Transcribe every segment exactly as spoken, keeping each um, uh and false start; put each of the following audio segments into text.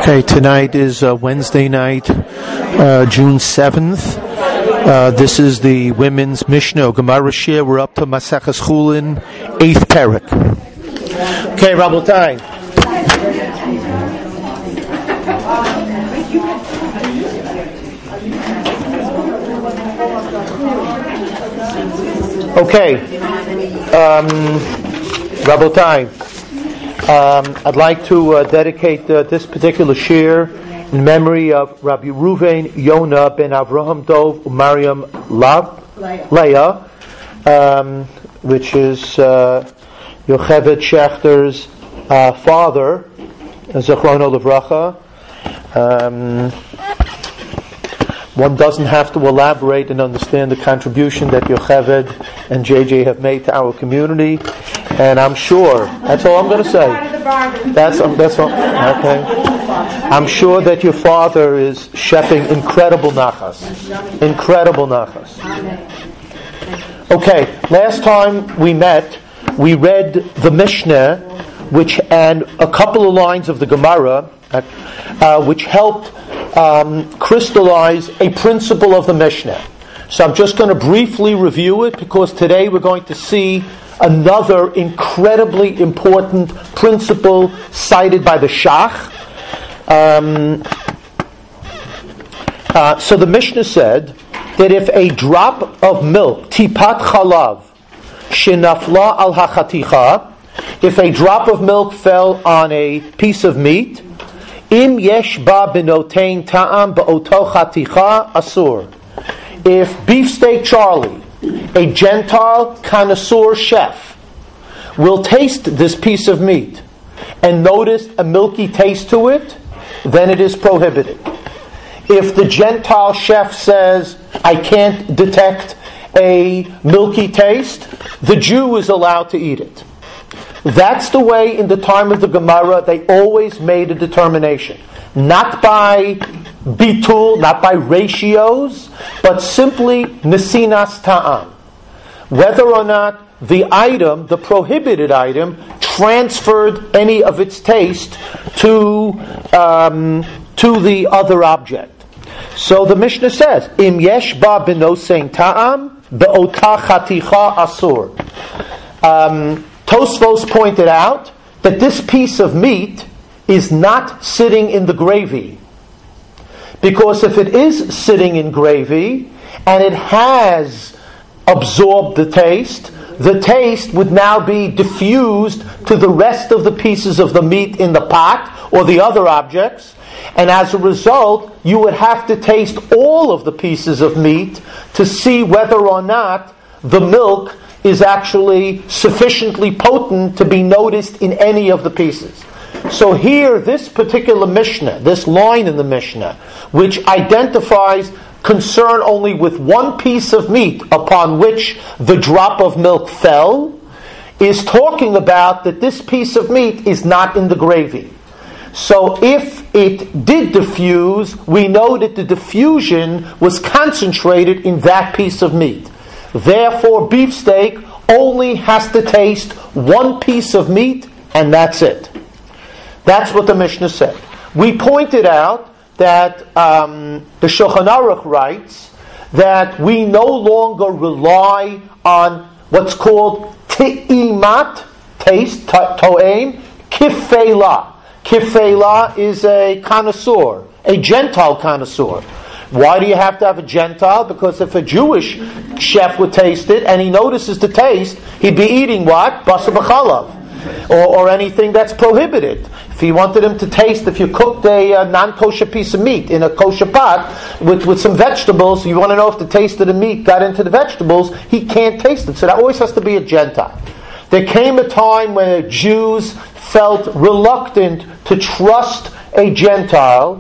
Okay, tonight is uh, Wednesday night, uh, June seventh. Uh, this is the women's Mishnah Gemara Shir. We're up to Maseches Chulin, eighth parak. Okay, Rabotai. Okay, um, Rabotai. Um, I'd like to uh, dedicate uh, this particular shir in memory of Rabbi Reuven Yonah ben Avraham Dov Mariam Leah, um, which is uh, Yocheved Schechter's uh, father, Zechrono Livracha. Um, one doesn't have to elaborate and understand the contribution that Yocheved and J J have made to our community. And I'm sure, that's all I'm going to say. That's, that's all, okay. I'm sure that your father is shephing incredible nachas. Incredible nachas. Okay, last time we met, we read the Mishnah, which, and a couple of lines of the Gemara, uh, which helped um, crystallize a principle of the Mishnah. So I'm just going to briefly review it, because today we're going to see another incredibly important principle cited by the Shach. Um, uh, so the Mishnah said that if a drop of milk, tipat chalav, shenafla al hachaticha, if a drop of milk fell on a piece of meat, im yesh ba benotein ta'am ba'oto chaticha asur. If Beefsteak Charlie, a Gentile connoisseur chef, will taste this piece of meat and notice a milky taste to it, then it is prohibited. If the Gentile chef says, I can't detect a milky taste, the Jew is allowed to eat it. That's the way in the time of the Gemara they always made a determination. Not by bitul, not by ratios, but simply nesinas ta'am. Whether or not the item, the prohibited item, transferred any of its taste to um, to the other object. So the Mishnah says, Im yesh ba benosein ta'am be'ota chaticha asur. Um, Tosfos pointed out that this piece of meat is not sitting in the gravy. Because if it is sitting in gravy, and it has absorbed the taste, the taste would now be diffused to the rest of the pieces of the meat in the pot, or the other objects, and as a result, you would have to taste all of the pieces of meat to see whether or not the milk is actually sufficiently potent to be noticed in any of the pieces. So here, this particular Mishnah, this line in the Mishnah, which identifies concern only with one piece of meat upon which the drop of milk fell, is talking about that this piece of meat is not in the gravy. So if it did diffuse, we know that the diffusion was concentrated in that piece of meat. Therefore, beefsteak only has to taste one piece of meat, and that's it. That's what the Mishnah said. We pointed out that um, the Shulchan Aruch writes that we no longer rely on what's called ti'imat, taste, to'em, kifela. Kifela is a connoisseur, a Gentile connoisseur. Why do you have to have a Gentile? Because if a Jewish chef would taste it and he notices the taste, he'd be eating what? Basar b'chalav. Or, or anything that's prohibited. If he wanted him to taste, if you cooked a uh, non-kosher piece of meat in a kosher pot with, with some vegetables, you want to know if the taste of the meat got into the vegetables, he can't taste it. So that always has to be a Gentile. There came a time when Jews felt reluctant to trust a Gentile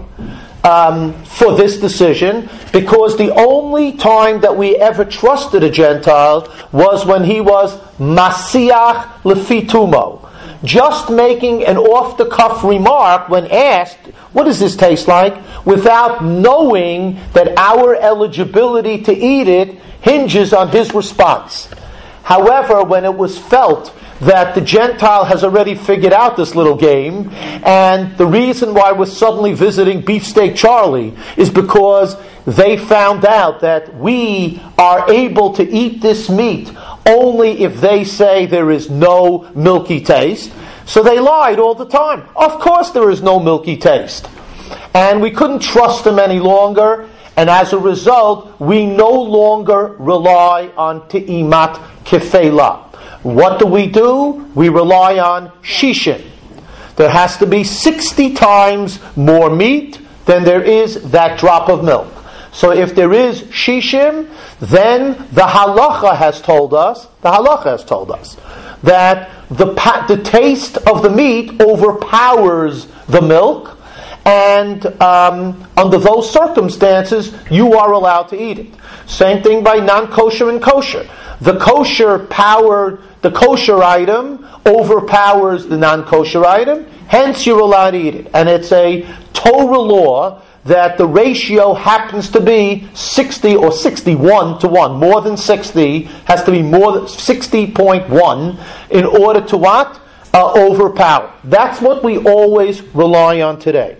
um, for this decision, because the only time that we ever trusted a Gentile was when he was Masiach Lefi Tumo, just making an off-the-cuff remark when asked, what does this taste like? Without knowing that our eligibility to eat it hinges on his response. However, when it was felt that the Gentile has already figured out this little game, and the reason why we're suddenly visiting Beefsteak Charlie is because they found out that we are able to eat this meat only if they say there is no milky taste. So they lied all the time. Of course there is no milky taste. And we couldn't trust them any longer, and as a result, we no longer rely on Te'imat Kefela. What do we do? We rely on Shishim. There has to be sixty times more meat than there is that drop of milk. So if there is Shishim, then the halacha has told us, the halacha has told us, that the, the taste of the meat overpowers the milk, and um, under those circumstances, you are allowed to eat it. Same thing by non-kosher and kosher. The kosher power, the kosher item overpowers the non-kosher item, hence you're allowed to eat it. And it's a Torah law that the ratio happens to be sixty or sixty-one to one. More than sixty has to be more than sixty point one in order to what? Uh, overpower. That's what we always rely on today.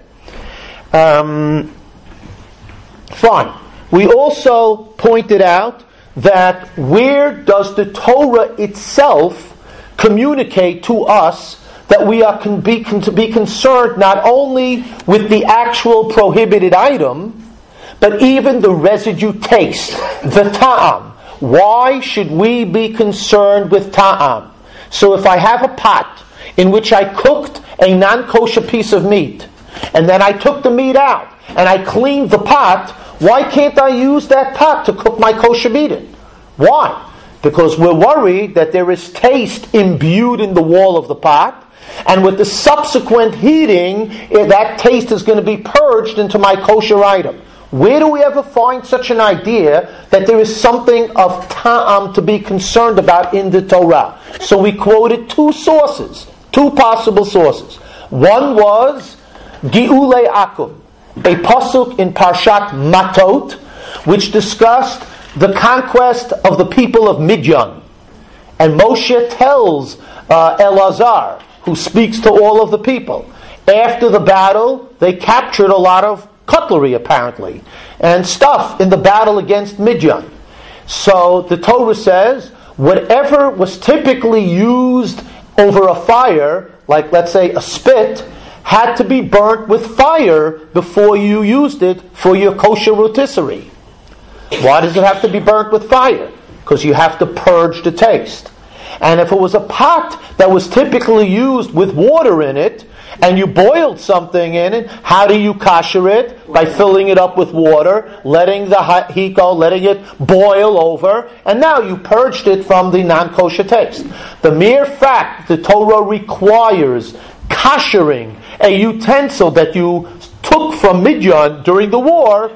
Um, fine. We also pointed out that where does the Torah itself communicate to us that we are can be, can, to be concerned not only with the actual prohibited item, but even the residue taste, the ta'am. Why should we be concerned with ta'am? So if I have a pot in which I cooked a non-kosher piece of meat, and then I took the meat out, and I cleaned the pot, why can't I use that pot to cook my kosher meat in? Why? Because we're worried that there is taste imbued in the wall of the pot, and with the subsequent heating, that taste is going to be purged into my kosher item. Where do we ever find such an idea that there is something of ta'am to be concerned about in the Torah? So we quoted two sources, two possible sources. One was Gi'ulei Akum, a pasuk in Parshat Matot, which discussed the conquest of the people of Midian. And Moshe tells uh, Elazar, who speaks to all of the people, after the battle, they captured a lot of cutlery, apparently, and stuff in the battle against Midian. So the Torah says, whatever was typically used over a fire, like let's say a spit, had to be burnt with fire before you used it for your kosher rotisserie. Why does it have to be burnt with fire? Because you have to purge the taste. And if it was a pot that was typically used with water in it, and you boiled something in it, how do you kasher it? By filling it up with water, letting the heat go, letting it boil over, and now you purged it from the non-kosher taste. The mere fact the Torah requires kashering a utensil that you took from Midian during the war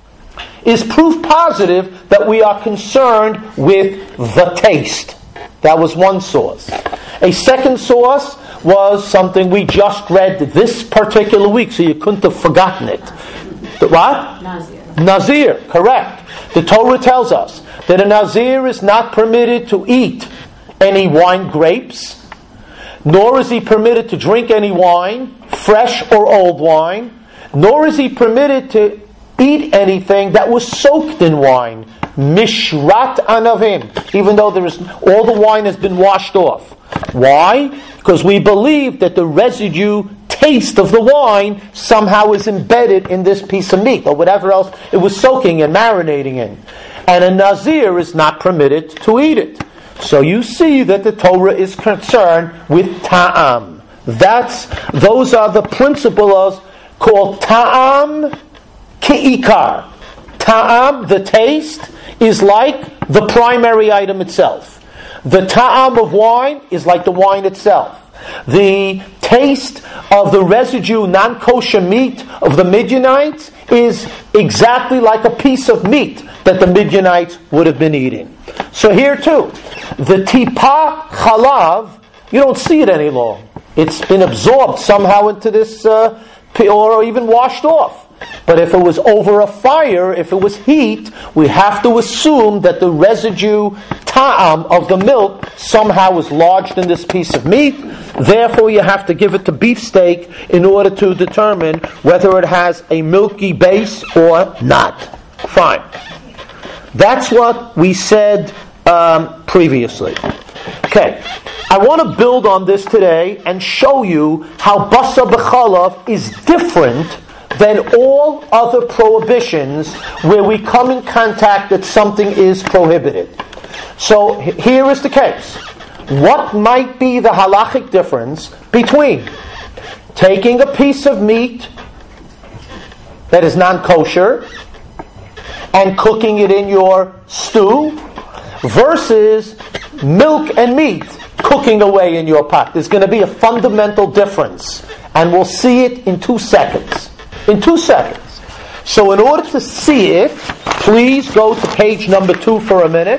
is proof positive that we are concerned with the taste. That was one source. A second source was something we just read this particular week, so you couldn't have forgotten it. The what? Nazir. Nazir, correct. The Torah tells us that a Nazir is not permitted to eat any wine grapes, nor is he permitted to drink any wine, fresh or old wine, nor is he permitted to eat anything that was soaked in wine. Mishrat anavim, even though there is all the wine has been washed off. Why? Because we believe that the residue taste of the wine somehow is embedded in this piece of meat or whatever else it was soaking and marinating in. And a Nazir is not permitted to eat it. So you see that the Torah is concerned with ta'am. That's those are the principles called ta'am ki'ikar. Ta'am, the taste, is like the primary item itself. The ta'am of wine is like the wine itself. The taste of the residue non-kosher meat of the Midianites is exactly like a piece of meat that the Midianites would have been eating. So here too, the tipa chalav, you don't see it any longer. It's been absorbed somehow into this, uh, or even washed off. But if it was over a fire, if it was heat, we have to assume that the residue ta'am of the milk somehow was lodged in this piece of meat. Therefore, you have to give it to beefsteak in order to determine whether it has a milky base or not. Fine. That's what we said um, previously. Okay. I want to build on this today and show you how basa b'chalav is different than all other prohibitions where we come in contact that something is prohibited. So here is the case. What might be the halachic difference between taking a piece of meat that is non-kosher and cooking it in your stew versus milk and meat cooking away in your pot? There's going to be a fundamental difference, and we'll see it in two seconds. In two seconds. So in order to see it, please go to page number two for a minute.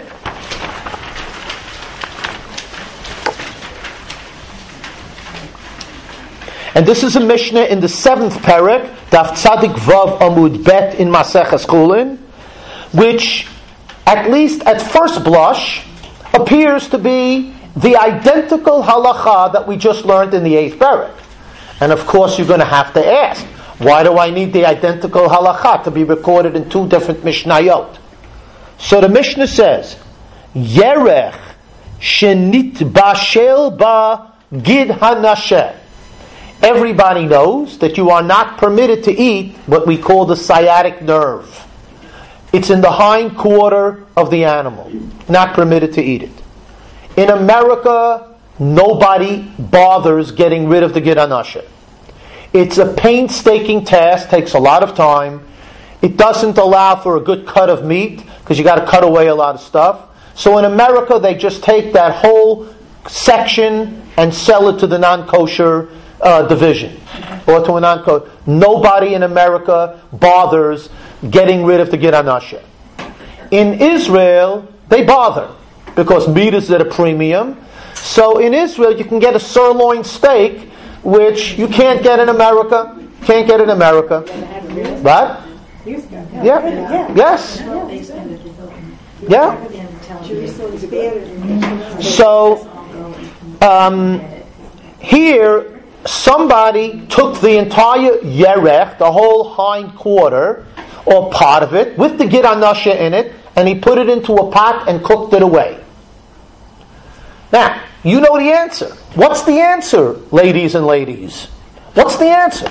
And this is a Mishnah in the seventh parak, Daf Tzadik Vav Amud Bet in Maseches Chulin, which, at least at first blush, appears to be the identical halacha that we just learned in the eighth parak. And of course you're going to have to ask, why do I need the identical halacha to be recorded in two different Mishnayot? So the Mishnah says, Yerech shenit bashel ba gid hanasheh. Everybody knows that you are not permitted to eat what we call the sciatic nerve. It's in the hind quarter of the animal. Not permitted to eat it. In America, nobody bothers getting rid of the gid hanasheh. It's a painstaking task, takes a lot of time. It doesn't allow for a good cut of meat, because you got to cut away a lot of stuff. So in America, they just take that whole section and sell it to the non-kosher uh, division. Or to a non-kosher. Nobody in America bothers getting rid of the gid hanasheh. In Israel, they bother, because meat is at a premium. So in Israel, you can get a sirloin steak, which you can't get in America. Can't get in America. Right? Yeah. Yes. Yeah. So, um, here, somebody took the entire yerech, the whole hind quarter, or part of it, with the gid hanasheh in it, and he put it into a pot and cooked it away. Now, you know the answer. What's the answer, ladies and ladies? What's the answer?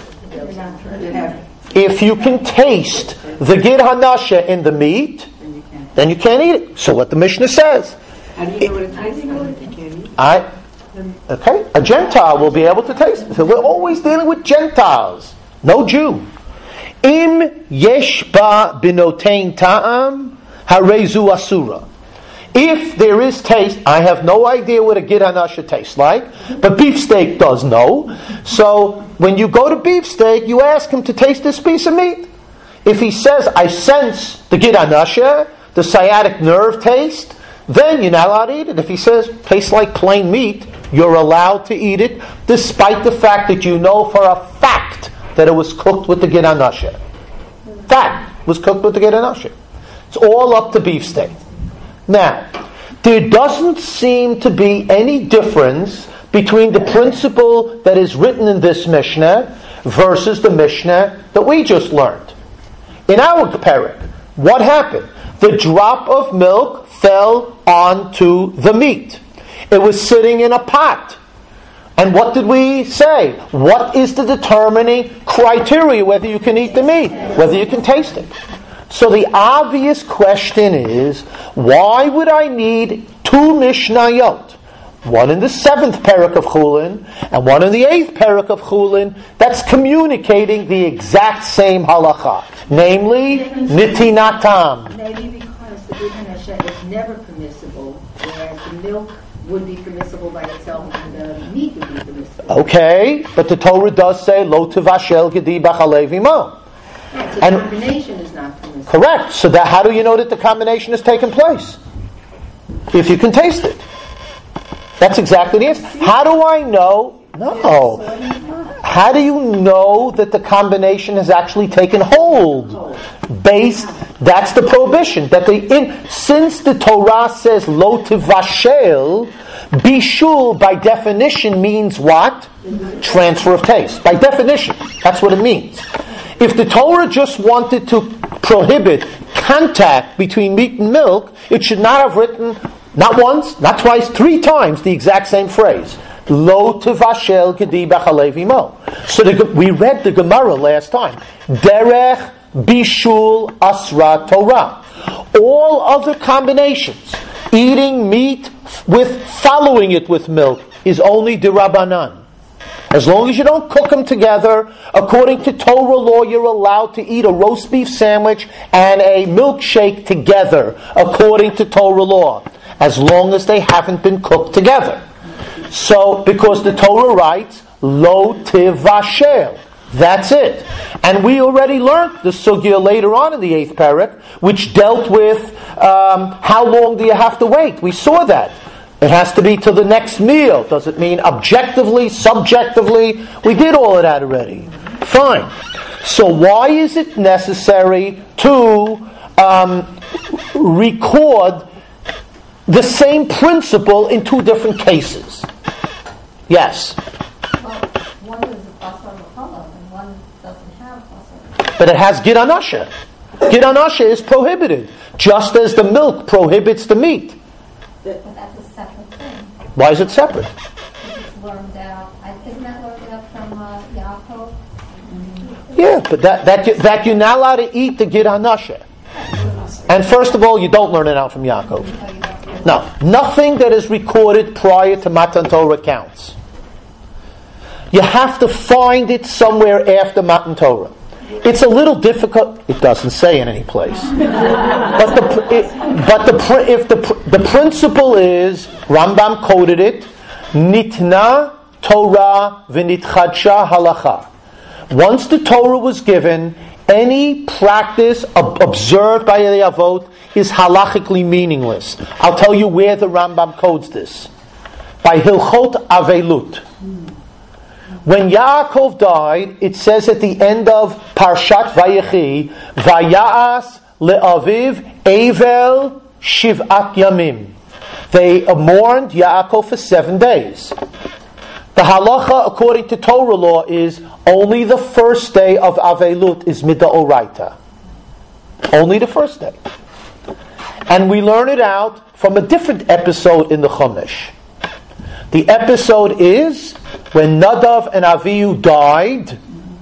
If you can taste the gid hanasheh in the meat, then you can't eat it. So what the Mishnah says. How do you know what it tastes like? I, okay, a Gentile will be able to taste it. So we're always dealing with Gentiles. No Jew. Im yesh ba binotein ta'am harezu asura. If there is taste, I have no idea what a gid hanasheh tastes like, but beefsteak does know. So when you go to beefsteak, you ask him to taste this piece of meat. If he says, I sense the gid hanasheh, the sciatic nerve taste, then you're not allowed to eat it. If he says, tastes like plain meat, you're allowed to eat it, despite the fact that you know for a fact that it was cooked with the gid hanasheh. Fact, was cooked with the gid hanasheh. It's all up to beefsteak. Now, there doesn't seem to be any difference between the principle that is written in this Mishnah versus the Mishnah that we just learned. In our parak, what happened? The drop of milk fell onto the meat. It was sitting in a pot. And what did we say? What is the determining criteria whether you can eat the meat? Whether you can taste it. So the obvious question is, why would I need two Mishnayot? One in the seventh parak of Chulin, and one in the eighth parak of Chulin, that's communicating the exact same halacha. Namely, nitinatam. Maybe because the gid hanasheh is never permissible, whereas the milk would be permissible by itself and the meat would be permissible. Okay, but the Torah does say, lo tevashel gedi b'chalev imo. Yes, the And combination is not permissible. correct. So that, how do you know that the combination has taken place? If you can taste it. That's exactly the answer. How do I know? No. How do you know that the combination has actually taken hold? Based, that's the prohibition. That they in since the Torah says lo tivashel, bishul by definition means what? Transfer of taste. By definition, that's what it means. If the Torah just wanted to prohibit contact between meat and milk, it should not have written not once, not twice, three times the exact same phrase. Lo tevashel kedi b'chalev imo. So the, we read the Gemara last time. Derech bishul asra Torah. All other combinations, eating meat with following it with milk, is only d'Rabbanan. As long as you don't cook them together, according to Torah law, you're allowed to eat a roast beef sandwich and a milkshake together, according to Torah law, as long as they haven't been cooked together. So, because the Torah writes, lo tivashel. That's it. And we already learned the sugya later on in the eighth parak, which dealt with um, how long do you have to wait. We saw that. It has to be to the next meal. Does it mean objectively, subjectively? We did all of that already. Fine. So why is it necessary to um, record the same principle in two different cases? Yes? Well, one is basar v'chalav and one doesn't have basar. But it has gid anasha. Gid anasha is prohibited, just as the milk prohibits the meat. But that's a separate thing. Why is it separate? It's learned out. Isn't that learned out from uh, Yaakov? Mm-hmm. Yeah, but that, that, that you're not allowed to eat the gid anasha. And first of all, you don't learn it out from Yaakov. No, nothing that is recorded prior to Matan Torah counts. You have to find it somewhere after Matan Torah. It's a little difficult. It doesn't say in any place. But the it, but the if the the principle is, Rambam quoted it, Nitna Torah v'nitchadsha halacha. Once the Torah was given, any practice ob- observed by the Avot is halachically meaningless. I'll tell you where the Rambam quotes this. By Hilchot Avelut. When Yaakov died, it says at the end of Parshat Vayechi, Vaya'as le'aviv Evel shiv'at yamim. They mourned Yaakov for seven days. The halacha, according to Torah law, is only the first day of Avelut is mid'oraita. Only the first day. And we learn it out from a different episode in the Chumash. The episode is when Nadav and Avihu died,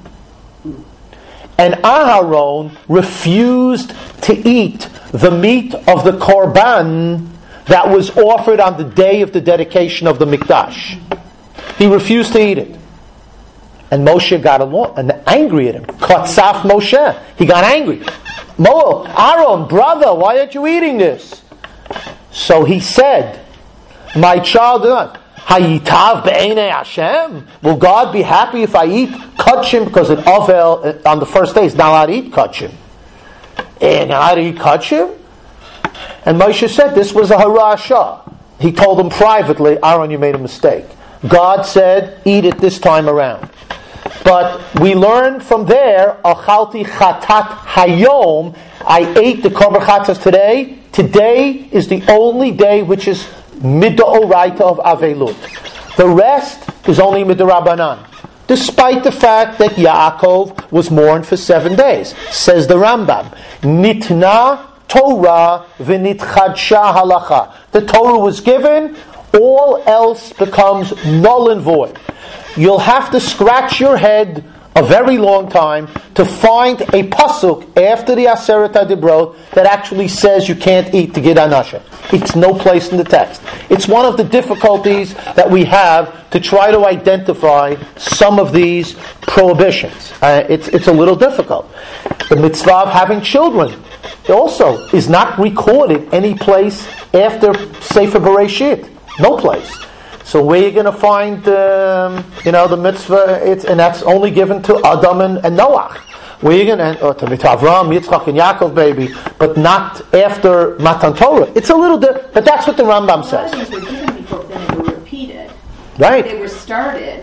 and Aharon refused to eat the meat of the korban that was offered on the day of the dedication of the Mikdash. He refused to eat it. And Moshe got along and angry at him. Katzaf Moshe. He got angry. Mo, Aaron, brother, why aren't you eating this? So he said, my child, Hayitav be'enei Hashem? Will God be happy if I eat kachim? Because in Ovel, on the first day, it's not allowed to eat kachim. And not allowed to eat kachim? And Moshe said this was a harasha. He told him privately, Aaron, you made a mistake. God said, eat it this time around. But we learned from there, Achalti chatat hayom, I ate the korban chatas today. Today is the only day which is mid'oraita of Avelut. The rest is only mid'rabanan. Despite the fact that Yaakov was mourned for seven days. Says the Rambam, Nitna Torah v'nitchadsha halacha. The Torah was given, all else becomes null and void. You'll have to scratch your head a very long time to find a pasuk after the Aseret HaDibrot that actually says you can't eat the Gid Anasha. It's no place in the text. It's one of the difficulties that we have to try to identify some of these prohibitions. Uh, it's, it's a little difficult. The mitzvah of having children also is not recorded any place after Sefer Bereshit. No place. So where are you going to find, um, you know, the mitzvah? It's, and that's only given to Adam and, and Noach. Where are you going to, or to Avram, Yitzchak, and Yaakov, baby, but not after Matan Torah. It's a little bit, but that's what the Rambam says. A lot of these were given before, then they were repeated. Right. They were started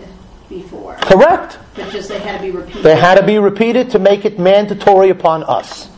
before. Correct. But just they had to be repeated. They had to be repeated to make it mandatory upon us.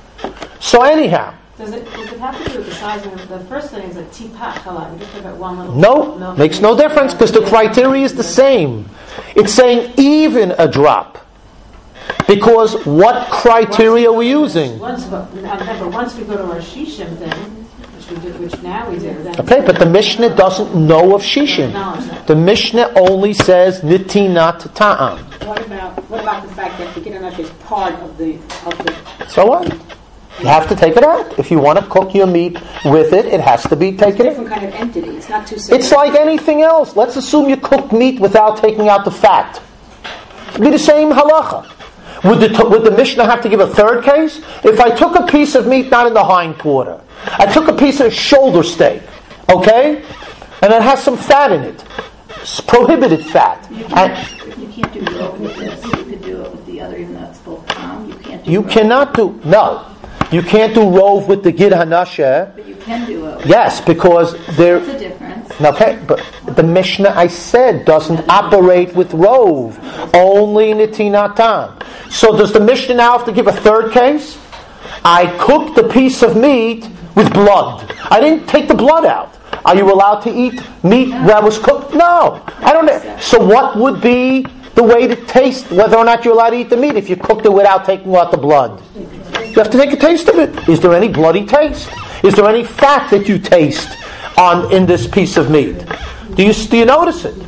So anyhow, Does it, does it have to do with the sizing of the first thing is a tipat halal? We just talk about one little no, milk. makes no difference because the criteria is the same. It's saying even a drop. Because what criteria are we using? Once, but remember, once we go to our shishim thing, which we do, which now we do. Then Okay, but the Mishnah doesn't know of shishim. The Mishnah only says nitinat ta'am. What about what about the fact that the Gidanash is part of the of the? So what? You have to take it out. If you want to cook your meat with it, it has to be It's a taken different out. kind of entity. It's not too simple. It's like anything else. Let's assume you cook meat without taking out the fat. It'd be the same halacha. Would the, would the Mishnah have to give a third case? If I took a piece of meat not in the hind quarter, I took a piece of shoulder steak, okay, and it has some fat in it, it's prohibited fat. You And can't, you can't do rove with this. You could do it with the other, even though it's both palm. You can't do you rove. cannot do no, you can't do rove with the gid hanasheh. But you can do it. Yes, because there. That's a difference. Okay, but the Mishnah I said doesn't operate with rove, only nitinatan. So does the Mishnah now have to give a third case? I cooked a piece of meat with blood. I didn't take the blood out. Are you allowed to eat meat that was cooked? No, I don't know. So what would be the way to taste whether or not you're allowed to eat the meat if you cooked it without taking out the blood? You have to take a taste of it. Is there any bloody taste? Is there any fat that you taste on in this piece of meat? Do you do you notice it?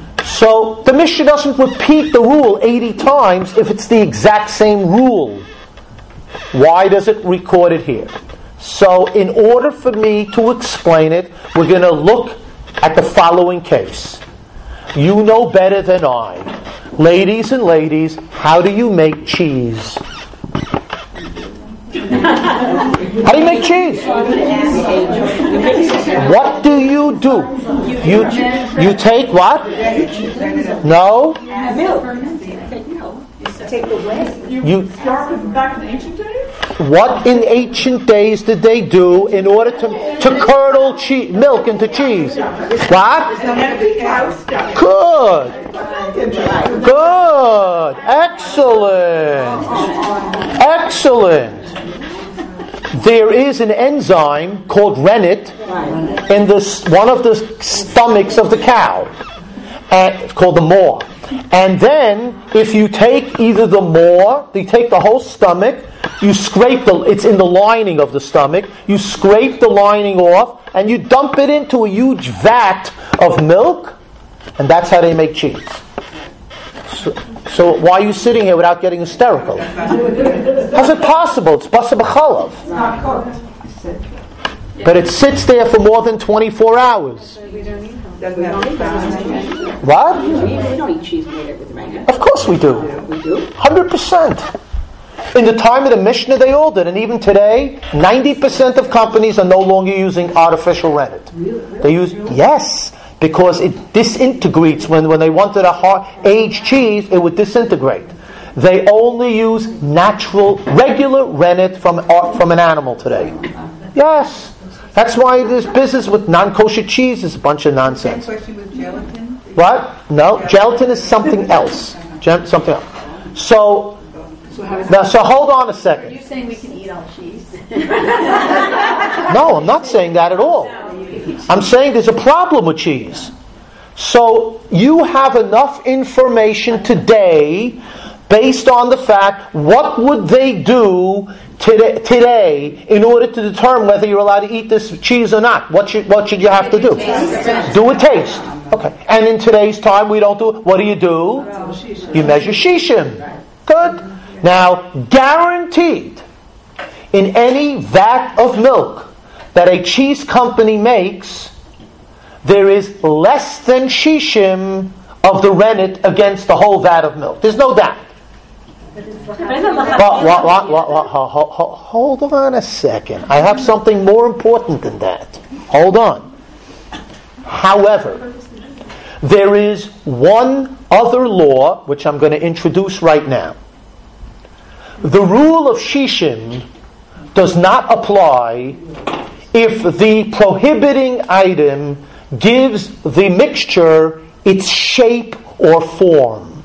So the Mishnah doesn't repeat the rule eighty times if it's the exact same rule. Why does it record it here? So in order for me to explain it, we're going to look at the following case. You know better than I. Ladies and ladies, how do you make cheese? How do you make cheese? What do you do? You you take what? No. Take the whey. You Start with back in ancient days? what in ancient days did they do in order to to curdle cheese, milk into cheese? What? Good. Good. Excellent. Excellent. There is an enzyme called rennet in this one of the stomachs of the cow. And it's called the maw. And then, if you take either the maw, you take the whole stomach, you scrape the, it's in the lining of the stomach, you scrape the lining off, and you dump it into a huge vat of milk, and that's how they make cheese. So, so why are you sitting here without getting hysterical? How's it possible? It's basa b'chalav. It's not cooked. But it sits there for more than twenty-four hours. Doesn't have What? We don't eat cheese made with rennet. Of course we do. We do. one hundred percent. In the time of the Mishnah, they all did. And even today, ninety percent of companies are no longer using artificial rennet. They use, yes, because it disintegrates. When, when they wanted a hard, aged cheese, it would disintegrate. They only use natural, regular rennet from, from an animal today. Yes. That's why this business with non-kosher cheese is a bunch of nonsense. Same question with gelatin? What? No, gelatin is something else. Gem- something else. So, now, so hold on a Are second. you saying we can eat all cheese? No, I'm not saying that at all. I'm saying there's a problem with cheese. So you have enough information today based on the fact, what would they do today, today in order to determine whether you're allowed to eat this cheese or not? What should, what should you have to do? Do a taste. Okay. And in today's time, we don't do it. What do you do? You measure shishim. Good. Now, guaranteed, in any vat of milk that a cheese company makes, there is less than shishim of the rennet against the whole vat of milk. There's no doubt. But what, what, what, what, ho, ho, ho, hold on a second. I have something more important than that. Hold on. However, there is one other law which I'm going to introduce right now. The rule of shishim does not apply if the prohibiting item gives the mixture its shape or form.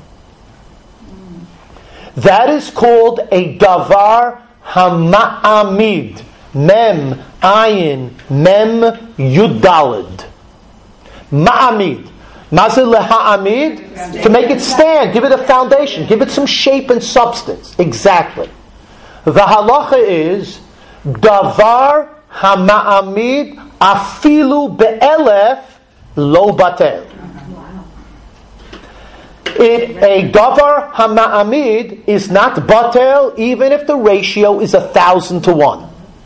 That is called a davar hama'amid. Mem, ayin, mem, yudalid. Ma'amid. Mazil leha'amid, to make it stand, give it a foundation, give it some shape and substance. Exactly. The halacha is davar hama'amid afilu be'elef lo batel. It, a davar hama'amid is not batel even if the ratio is a thousand to one.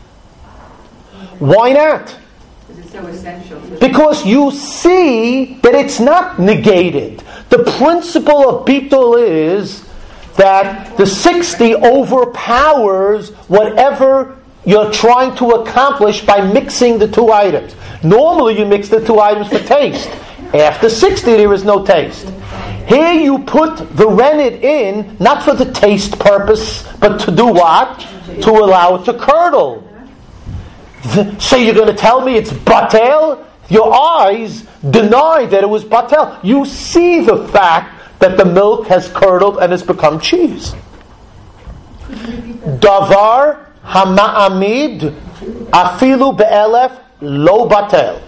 Why not? So essential. Because you see that it's not negated. The principle of bitul is that the sixty overpowers whatever you're trying to accomplish by mixing the two items. Normally you mix the two items for taste. After sixty there is no taste. Here you put the rennet in, not for the taste purpose, but to do what? To allow it to curdle. So you're going to tell me it's batel? Your eyes deny that it was batel. You see the fact that the milk has curdled and has become cheese. Davar hama'amid afilu be'elef lo batel.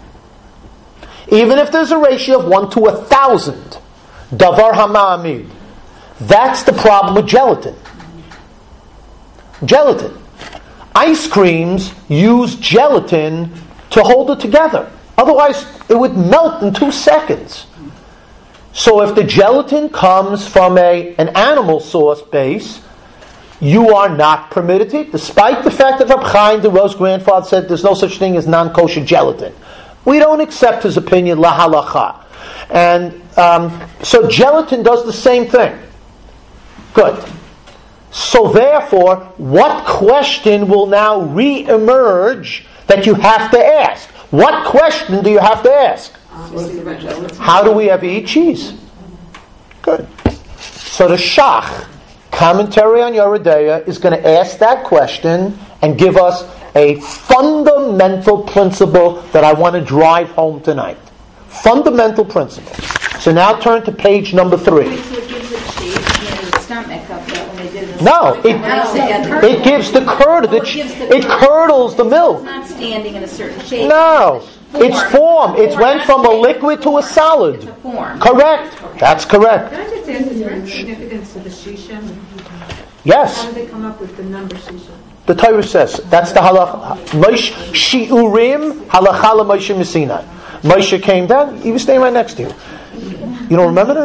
Even if there's a ratio of one to a thousand, davar hama'amid. That's the problem with gelatin. Gelatin. Ice creams use gelatin to hold it together. Otherwise, it would melt in two seconds. So if the gelatin comes from a, an animal source base, you are not permitted to eat, despite the fact that Reb Chaim, the Rosh grandfather, said there's no such thing as non-kosher gelatin. We don't accept his opinion, la halacha. And um, so gelatin does the same thing. Good. So therefore, what question will now re-emerge that you have to ask? What question do you have to ask? How do we ever eat cheese? Good. So the Shach, commentary on Yoreh De'ah, is going to ask that question and give us a fundamental principle that I want to drive home tonight. Fundamental principle. So now turn to page number three. So it gives it shape in the stomach of the, when they did it in the No, stomach. it, No, it gives the curdle. Oh, It, it gives the it curdle. curdles the milk. It's not standing in a certain shape. No, it's form. It's went from a liquid to a It's solid. a form. Correct. That's correct. Can I just ask, is there any significance to the shishim? How Yes, did they come up with the number shishim? the Torah says that's the halacha. Moshe shiurim halacha Moshe Sinai. Moshe came down. He was staying right next to you. You don't remember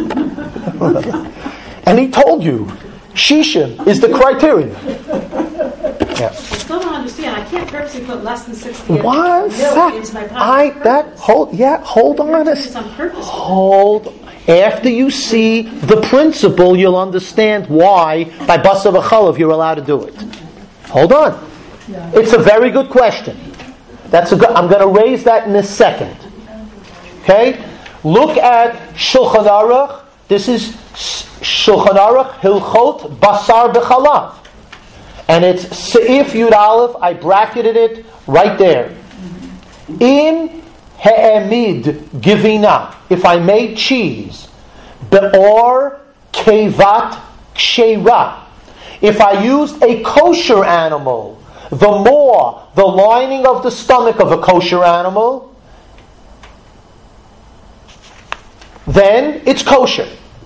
that? And he told you, shishim is the criteria. Yeah. I still don't understand. I can't purposely put less than sixty One milk sec. into my pot. I that hold yeah hold on a It's on purpose. hold. After you see the principle, you'll understand why by basar v'chalav you're allowed to do it. Hold on. It's a very good question. That's a good. I'm going to raise that in a second. Okay. Look at Shulchan Aruch. This is Shulchan Aruch Hilchot Basar B'Chalav. And it's Seif Yud Aleph. I bracketed it right there. In He'emid Givina, if I made cheese, Be'or Kevat Ksheira, if I used a kosher animal, the more the lining of the stomach of a kosher animal, then it's kosher.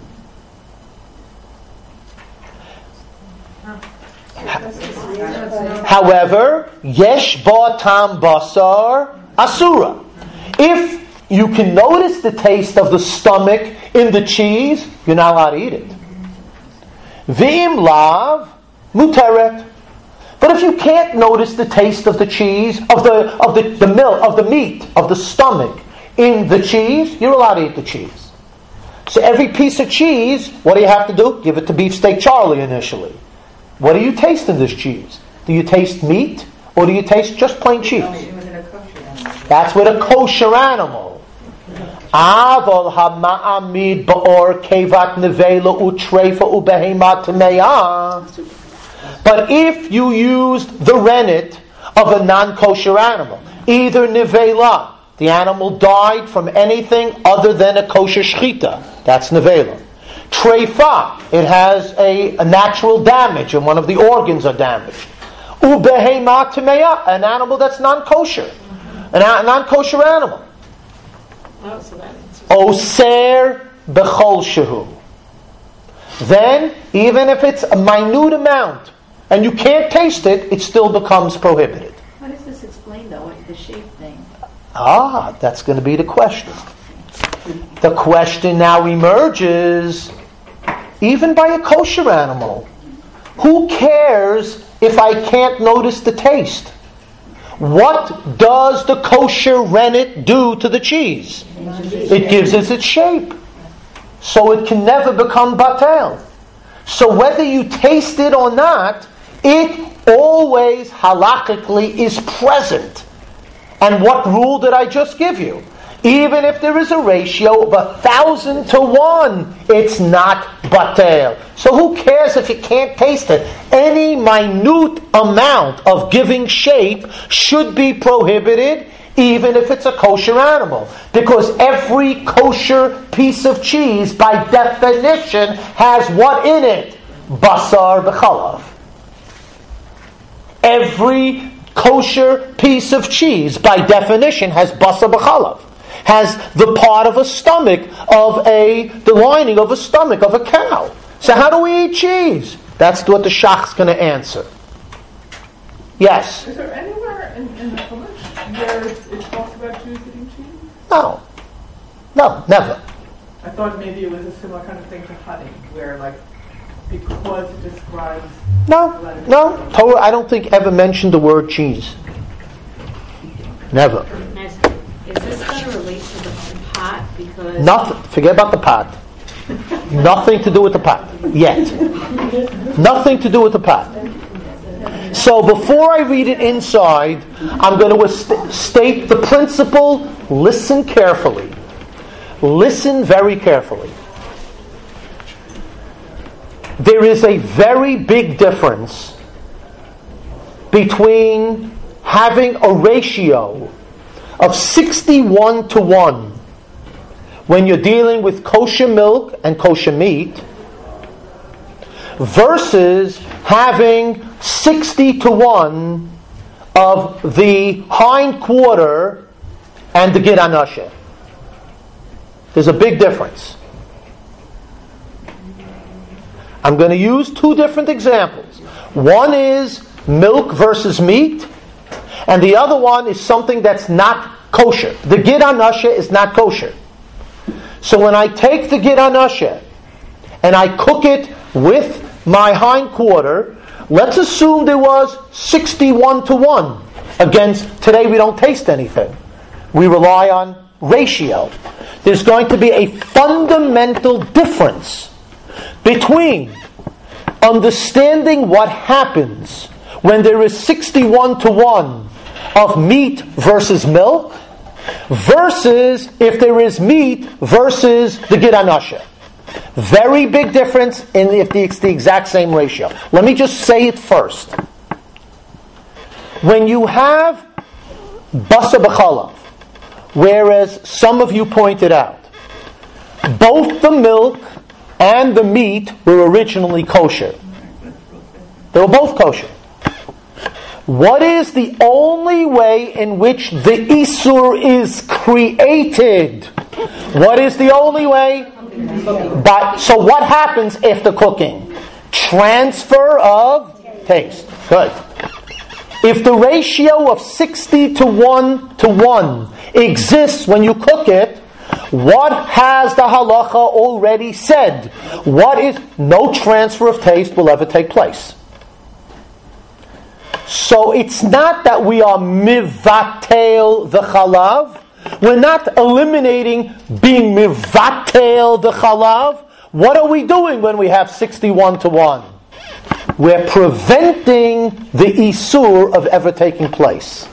However, yesh ba tam basar asura. If you can notice the taste of the stomach in the cheese, you're not allowed to eat it. V'im lav muteret. But if you can't notice the taste of the cheese, of the of the, the milk, of the meat, of the stomach in the cheese, you're allowed to eat the cheese. So every piece of cheese, what do you have to do? Give it to Beefsteak Charlie initially. What do you taste in this cheese? Do you taste meat or do you taste just plain cheese? That's with a kosher animal. Avol hama'amid ba'or kevat nevela utrefa ubehemat tameya. But if you used the rennet of a non-kosher animal, either nevela the animal died from anything other than a kosher shchita. That's nevela. Treifa, it has a, a natural damage and one of the organs are damaged. Ubehema temeya, an animal that's non-kosher, a non-kosher animal. Oh, so that answers. Oser bechol shehu. Then, even if it's a minute amount and you can't taste it, it still becomes prohibited. How does this explain, though, what the shape thing? Ah, that's going to be the question. The question now emerges, even by a kosher animal, who cares if I can't notice the taste? What does the kosher rennet do to the cheese? It gives it its shape. So it can never become batel. So whether you taste it or not, it always halakhically is present. And what rule did I just give you? Even if there is a ratio of a thousand to one, it's not batel. So who cares if you can't taste it? Any minute amount of giving shape should be prohibited, even if it's a kosher animal. Because every kosher piece of cheese, by definition, has what in it? Basar b'chalav. Every kosher piece of cheese, by definition, has basar b'chalav. Has the part of a stomach of a, the lining of a stomach of a cow. So how do we eat cheese? That's what the shach's going to answer. Yes? Is there anywhere in, in the Chumash where it, it talks about Jews eating cheese? No. No, never. I thought maybe it was a similar kind of thing to honey, where like, because it describes... No, no. Torah, I don't think ever mentioned the word cheese. Never. Nice. Is this going to relate to the pot? Because Nothing. Forget about the pot. Nothing to do with the pot. Yet. Nothing to do with the pot. So before I read it inside, I'm going to est- state the principle. Listen carefully. Listen very carefully. There is a very big difference between having a ratio of sixty-one to one when you're dealing with kosher milk and kosher meat versus having sixty to one of the hind quarter and the gid anashe. There's a big difference. I'm going to use two different examples. One is milk versus meat, and the other one is something that's not kosher. The gid anashe is not kosher. So when I take the gid anashe and I cook it with my hind quarter, let's assume there was sixty-one to one. Against, today we don't taste anything. We rely on ratio. There's going to be a fundamental difference between understanding what happens when there is sixty-one to one of meat versus milk versus if there is meat versus the gid anashe. Very big difference in if it's the exact same ratio. Let me just say it first. When you have basar b'chalav, whereas some of you pointed out, both the milk and the meat were originally kosher. They were both kosher. What is the only way in which the Isur is created? What is the only way? But, so what happens after cooking? Transfer of taste. Good. If the ratio of sixty to one to one exists when you cook it, what has the halacha already said? What is, no transfer of taste will ever take place. So it's not that we are mivatel the chalav. We're not eliminating being mivatel the chalav. What are we doing when we have sixty-one to one? We're preventing the isur of ever taking place.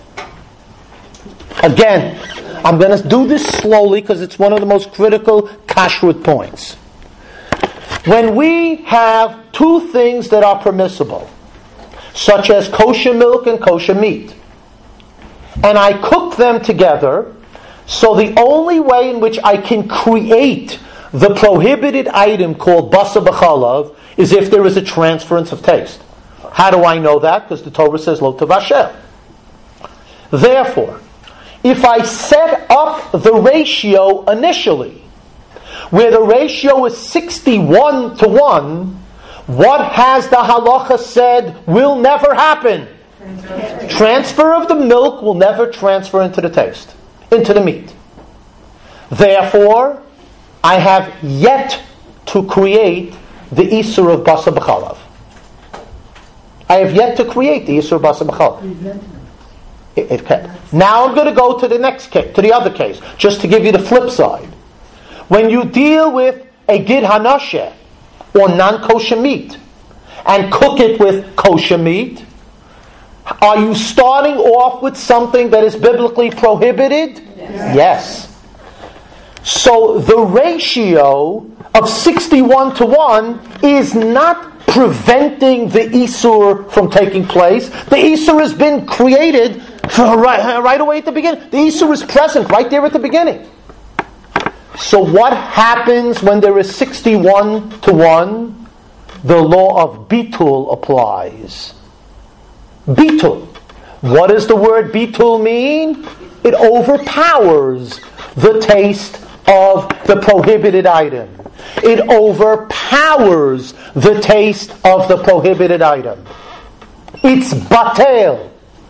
Again, I'm going to do this slowly because it's one of the most critical kashrut points. When we have two things that are permissible, such as kosher milk and kosher meat, and I cook them together, so the only way in which I can create the prohibited item called basa b'chalav is if there is a transference of taste. How do I know that? Because the Torah says lo tavashel. Therefore, if I set up the ratio initially, where the ratio is sixty-one to one, what has the halacha said will never happen? Transfer. Transfer of the milk will never transfer into the taste, into the meat. Therefore, I have yet to create the Isur of Basa B'chalav. I have yet to create the Isur of Basa B'chalav. It, it can. Now I'm going to go to the next case, to the other case, just to give you the flip side. When you deal with a gid hanasheh, or non-kosher meat, and cook it with kosher meat, are you starting off with something that is biblically prohibited? Yes. Yes. So the ratio of sixty-one to one is not preventing the Isur from taking place. The Isur has been created for right, right away at the beginning. The Isur is present right there at the beginning. So what happens when there is sixty-one to one? The law of bitul applies. Bitul. What does the word bitul mean? It overpowers the taste of the prohibited item. It overpowers the taste of the prohibited item. It's batel.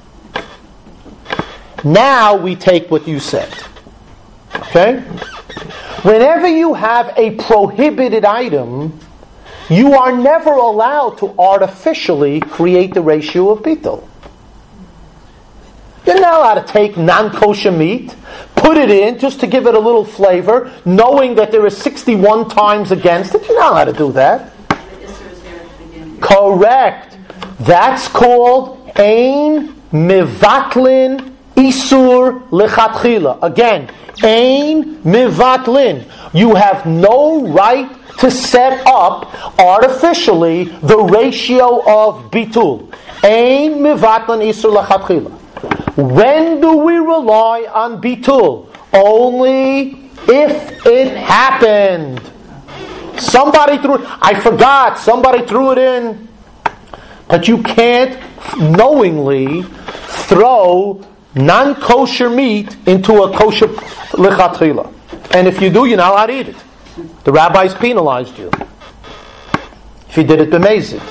Now we take what you said. Okay? Whenever you have a prohibited item, you are never allowed to artificially create the ratio of bitul. You're not allowed to take non-kosher meat, put it in just to give it a little flavor, knowing that there is sixty-one times against it. You're not allowed to do that. Correct. That's called ein mivatlin isur lechatchila. Again, ein mivatlin. You have no right to set up artificially the ratio of bitul. Ein mivatlin isur lechatchila. When do we rely on bitul? Only if it happened. Somebody threw it. I forgot. Somebody threw it in. But you can't knowingly throw non-kosher meat into a kosher lichatchila. And if you do, you're not allowed to eat it. The rabbis penalized you if you did it b'mezid.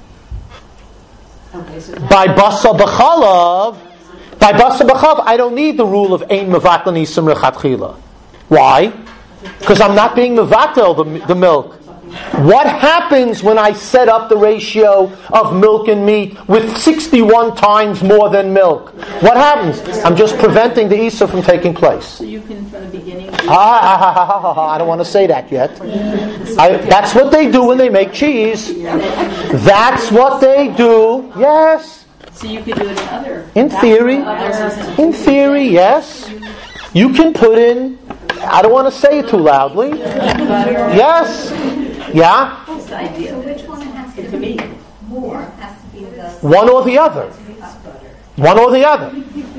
Okay, so By basa b'chalav, by basa b'chalav, I don't need the rule of ein mevatel nisum lechatchila. Why? Because I'm not being mevatel the, the milk. What happens when I set up the ratio of milk and meat with sixty-one times more than milk? What happens? I'm just preventing the Isur from taking place. So you can, from the beginning... Ah, ah, ah, ah, ah, ah, I don't want to say that yet. I, that's what they do when they make cheese. That's what they do. Yes. So you could do it in other... In theory. In theory, yes. You can put in... I don't want to say it too loudly. Yes. Yeah? That's the idea. So which one has to To be me. more? Has to be the... One or the other. One or the other.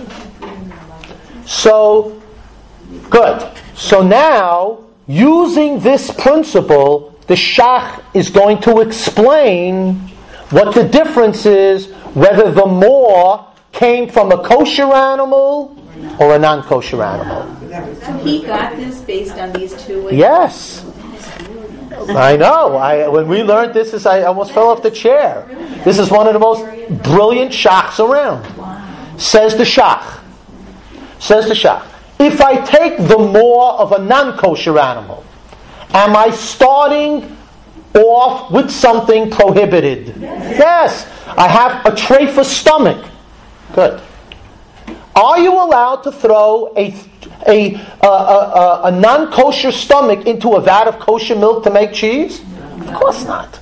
So, good. So now, using this principle, the Shach is going to explain what the difference is, whether the more came from a kosher animal or a non-kosher animal. So he got this based on these two ways? Yes. I know. I, when we learned this, is I almost fell off the chair. This is one of the most brilliant shachs around. Says the shach. Says the shach. If I take the more of a non-kosher animal, am I starting off with something prohibited? Yes. I have a treifa stomach. Good. Are you allowed to throw a a, a, a, a non-kosher stomach into a vat of kosher milk to make cheese? Of course not.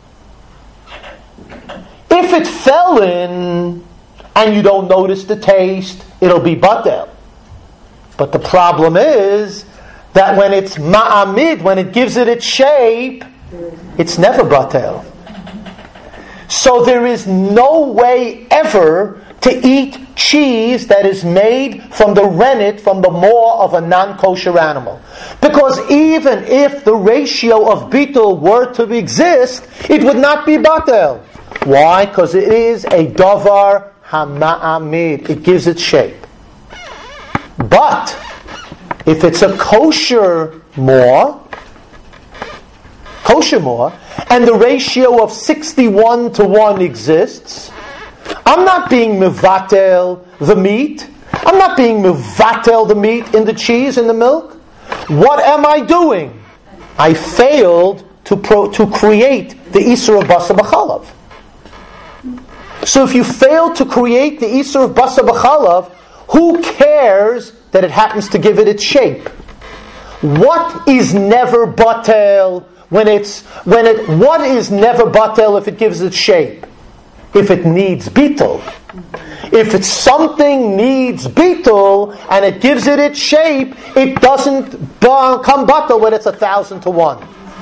If it fell in and you don't notice the taste, it'll be batel. But the problem is that when it's ma'amid, when it gives it its shape, it's never batel. So there is no way ever to eat cheese that is made from the rennet, from the maw of a non-kosher animal. Because even if the ratio of bitul were to exist, it would not be batel. Why? Because it is a davar hama'amid. It gives it shape. But if it's a kosher maw, kosher maw, and the ratio of sixty-one to one exists, I'm not being mevatel the meat. I'm not being mevatel the meat in the cheese and the milk. What am I doing? I failed to pro, to create the Isur of Basar B'chalav. So if you fail to create the Isur of Basar B'chalav, who cares that it happens to give it its shape? What is never batel when it's when it? What is never batel if it gives its shape? If it needs bitul. If it's something needs bitul and it gives it its shape, it doesn't come batel when it's a thousand to one.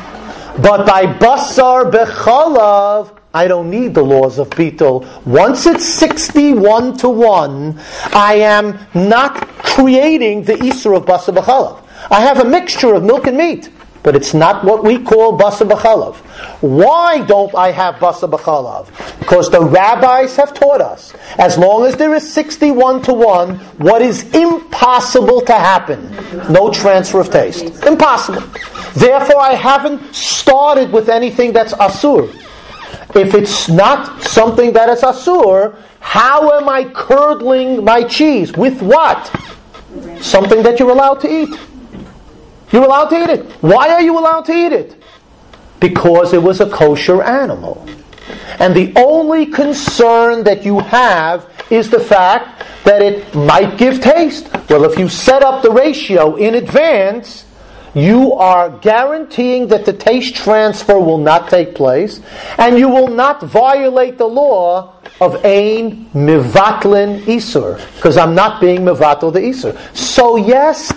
But by basar bechalav, I don't need the laws of bitul. Once it's sixty-one to one, I am not creating the isur of basar bechalav. I have a mixture of milk and meat, but it's not what we call basar b'chalav. Why don't I have basar b'chalav? Because the rabbis have taught us, as long as there is sixty-one to one, what is impossible to happen? No transfer of taste. Impossible. Therefore, I haven't started with anything that's asur. If it's not something that is asur, how am I curdling my cheese? With what? Something that you're allowed to eat. You're allowed to eat it. Why are you allowed to eat it? Because it was a kosher animal. And the only concern that you have is the fact that it might give taste. Well, if you set up the ratio in advance, you are guaranteeing that the taste transfer will not take place, and you will not violate the law of ein mivatlin isur, because I'm not being mivatel the isur. So yes,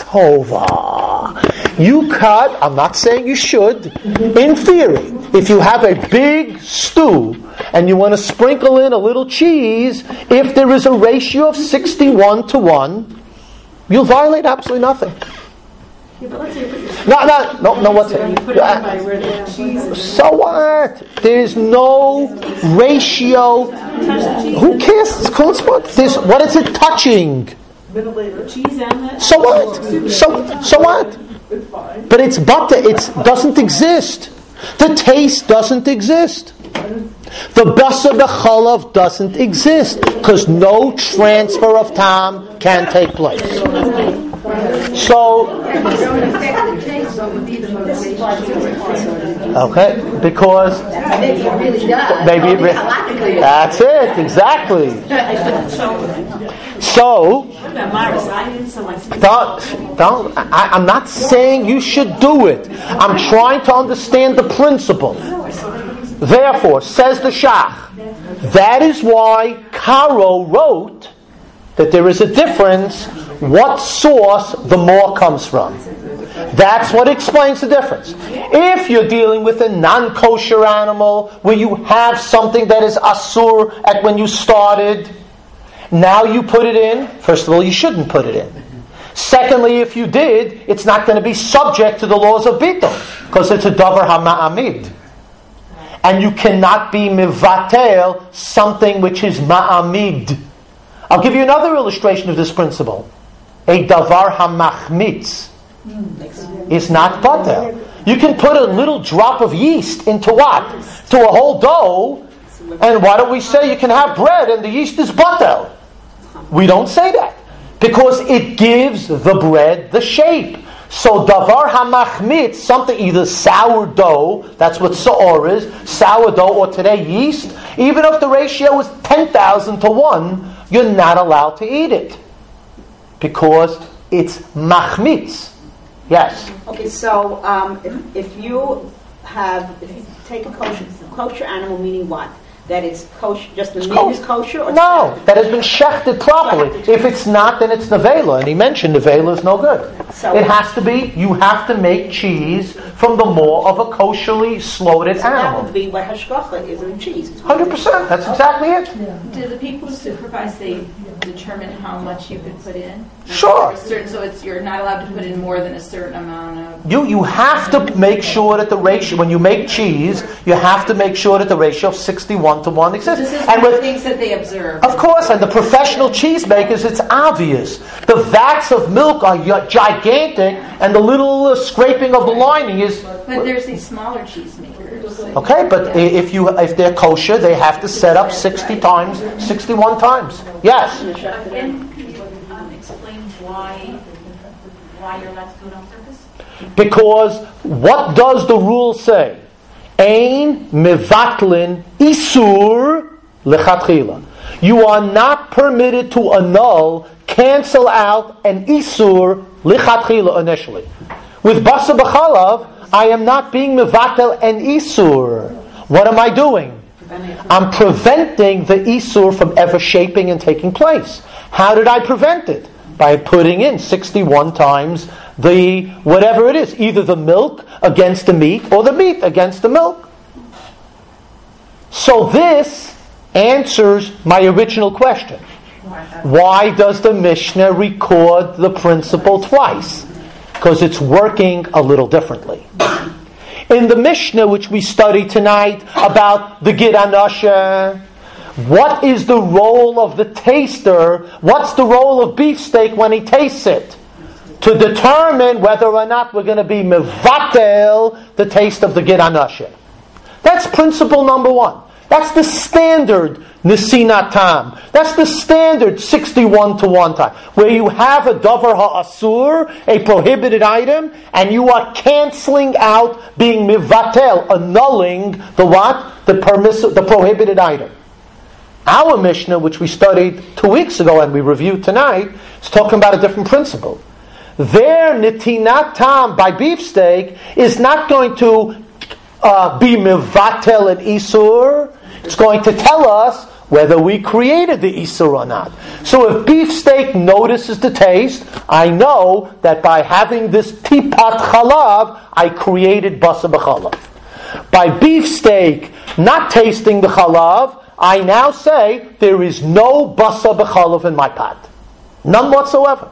Tova, you cut. I'm not saying you should. In theory, if you have a big stew and you want to sprinkle in a little cheese, if there is a ratio of sixty-one to one, you'll violate absolutely nothing. Yeah, but let's say you put your No, no, no, no. What's and you put it in by where the cheese is. So what? There's no ratio. Touch the cheese. Who cares? It's called sport. There's, what is it touching? The cheese and the... So what? So so what? It's fine. But it's butter. It doesn't exist. The taste doesn't exist. The basar b'chalav doesn't exist because no transfer of tam can take place. So, okay, because Maybe it really does. maybe it re- that's it exactly. So, don't, don't. I, I'm not saying you should do it. I'm trying to understand the principle. Therefore, says the Shach, that is why Karo wrote that there is a difference what source the more comes from. That's what explains the difference. If you're dealing with a non-kosher animal where you have something that is asur at when you started, now you put it in, first of all, you shouldn't put it in. Secondly, if you did, it's not going to be subject to the laws of bitul because it's a davar hama'amid. And you cannot be mivatel something which is ma'amid. I'll give you another illustration of this principle. A davar hamachmitz is not batel. You can put a little drop of yeast into what? To a whole dough, and why don't we say you can have bread and the yeast is batel? We don't say that. Because it gives the bread the shape. So davar hamachmitz, something either sourdough, that's what saor is, sourdough, or today yeast, even if the ratio is ten thousand to one, you're not allowed to eat it. Because it's machmitz. Yes? Okay, so um, if, if you have, if you take a kosher, kosher animal, meaning what? that it's kosher, just the meat kosher. is kosher? Or No, shechted? that has been shechted properly. If it's not, then it's nevela. And he mentioned nevela is no good. So- It has to be, you have to make cheese from the maw of a kosherly slaughtered So that animal. would be what hashgacha is in cheese. one hundred percent. That's exactly it. Do the people who supervise, they determine how much you can put in? Sure. A certain, so it's, you're not allowed to put in more than a certain amount of... You you have to make sure that the ratio, when you make cheese, you have to make sure that the ratio of sixty-one to one exists. This is And one of the with, things that they observe. of course, and the professional cheesemakers, it's obvious. The vats of milk are y- gigantic, and the little uh, scraping of the lining is... But there's these smaller cheesemakers. Okay, but i- if you if they're kosher, they have to set up sixty times, sixty-one times. Yes. Again, can you um, explain why why you're allowed to do it on purpose? Because what does the rule say? Ein mevatlin isur lechatchila. You are not permitted to annul, cancel out an isur lechatchila initially. With basa b'chalav, I am not being mevatel an isur. What am I doing? I'm preventing the isur from ever shaping and taking place. How did I prevent it? By putting in sixty-one times the whatever it is, either the milk against the meat or the meat against the milk. So this answers my original question. Why does the Mishnah record the principle twice? Because it's working a little differently. In the Mishnah, which we study tonight, about the Gid Anasha, what is the role of the taster? What's the role of beefsteak when he tastes it? To determine whether or not we're going to be mevatel the taste of the Gid Anasha. That's principle number one. That's the standard Nisinat Tam. That's the standard sixty-one to one time. Where you have a davar ha'asur, a prohibited item, and you are canceling out, being mivatel, annulling the what? The permissive, the prohibited item. Our Mishnah, which we studied two weeks ago and we reviewed tonight, is talking about a different principle. Their nitinat tam by beefsteak is not going to uh, be mivatel and isur. It's going to tell us whether we created the isur or not. So if beefsteak notices the taste, I know that by having this tipat chalav, I created basa b'chalav. By beefsteak not tasting the chalav, I now say there is no basa b'chalav in my pot. None whatsoever.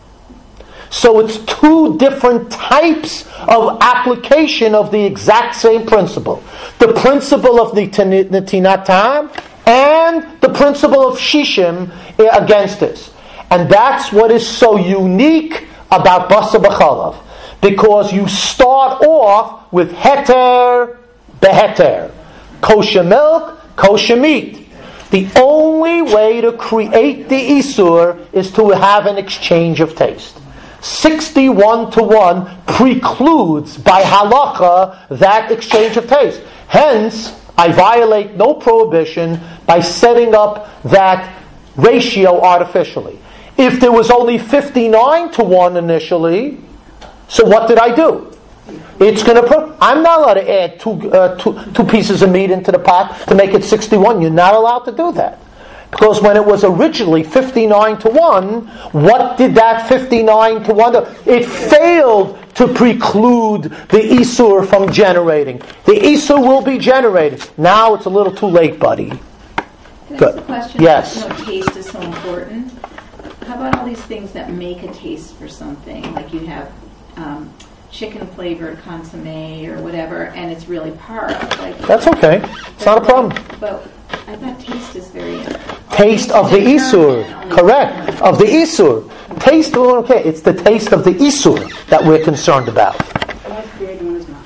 So it's two different types of application of the exact same principle. The principle of the netinat tam and the principle of shishim against this. And that's what is so unique about basa b'chalav. Because you start off with heter beheter. Kosher milk, kosher meat. The only way to create the isur is to have an exchange of taste. sixty-one to one precludes by halacha that exchange of taste. Hence, I violate no prohibition by setting up that ratio artificially. If there was only fifty-nine to one initially, so what did I do? It's going to. Pro- I'm not allowed to add two, uh, two, two pieces of meat into the pot to make it sixty-one. You're not allowed to do that. Because when it was originally fifty-nine to one, what did that fifty-nine to one do? It failed to preclude the isur from generating. The isur will be generated. Now it's a little too late, buddy. Can I Good. ask a question? Yes. You know, taste is so important. How about all these things that make a taste for something? Like you have um, chicken flavored consomme or whatever, and it's really par. Like That's okay. It's not a problem. But I thought taste is very Taste of the isur. Correct. Of the isur. Taste, okay. It's the taste of the isur that we're concerned about. One is created, one is not.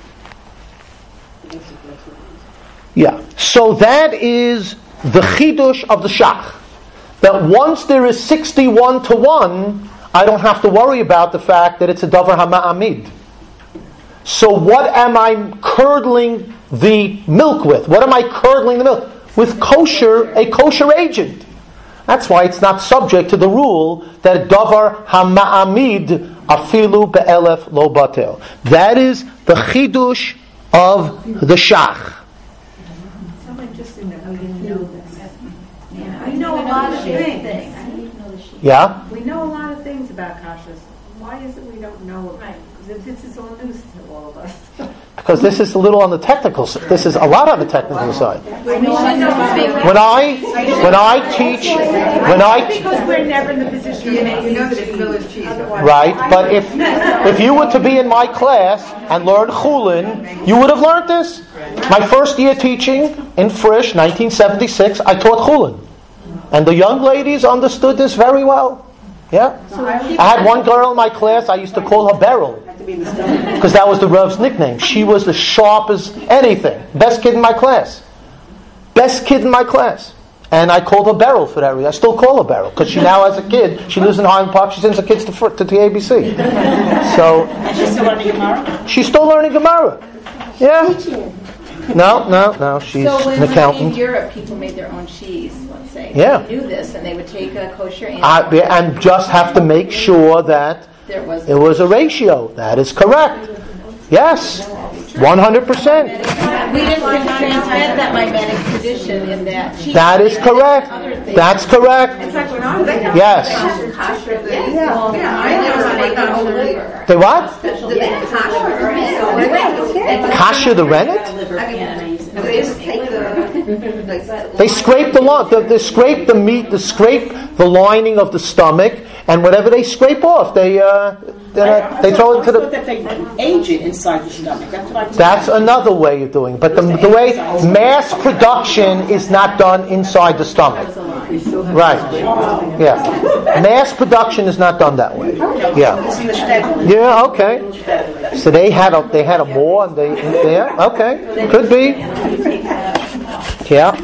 Yeah. So that is the chidush of the shach. That once there is sixty-one to one, I don't have to worry about the fact that it's a davar hama'amid. So what am I curdling the milk with? What am I curdling the milk? With kosher, a kosher agent. That's why it's not subject to the rule that davar hama'amid afilu be'elef lo batel. That is the chidush of the shach. Something just in the, Yeah, We know a lot of things. I don't even know the sheet. Yeah? We know a lot of things about kashas. Why is it we don't know? Right. Because this is all news to all of us. Because this is a little on the technical side. This is a lot on the technical side. When I when I teach when I Because we're never in the position of making You know that it's village cheese. right, but if if you were to be in my class and learn Chulin, you would have learned this. My first year teaching in Frisch, nineteen seventy-six, I taught Chulin, and the young ladies understood this very well. Yeah, I had one girl in my class. I used to call her Beryl because that was the Rav's nickname. She was as sharp as anything. Best kid in my class. Best kid in my class. And I called her Beryl for that reason. I still call her Beryl because she now has a kid. She lives in Highland Park. She sends her kids to, fr- to the A B C. So And she's still learning Gemara? she's still learning Gemara. Yeah. No, no, no. She's So when an we in accountant. Europe, people made their own cheese, let's say. Yeah. They knew this, and they would take a kosher animal. Uh, yeah, and just have to make sure that There was it was a ratio. That is correct. Yes. one hundred percent. We didn't transmit that mimetic tradition in that cheese. That is correct. That's correct. Yes. They what? Kasha the rennet? They scrape the lo- the, they scrape the meat, they scrape the lining of the stomach, and whatever they scrape off, they uh, they, they throw it into I thought the. that they age it inside the stomach. That's what I was That's another way of doing it. But the, the way mass production is not done inside the stomach. Right. Yeah. Mass production is not done that way. Yeah. Yeah. Okay. So they had a they had a more and they yeah. Okay. Could be. Yeah.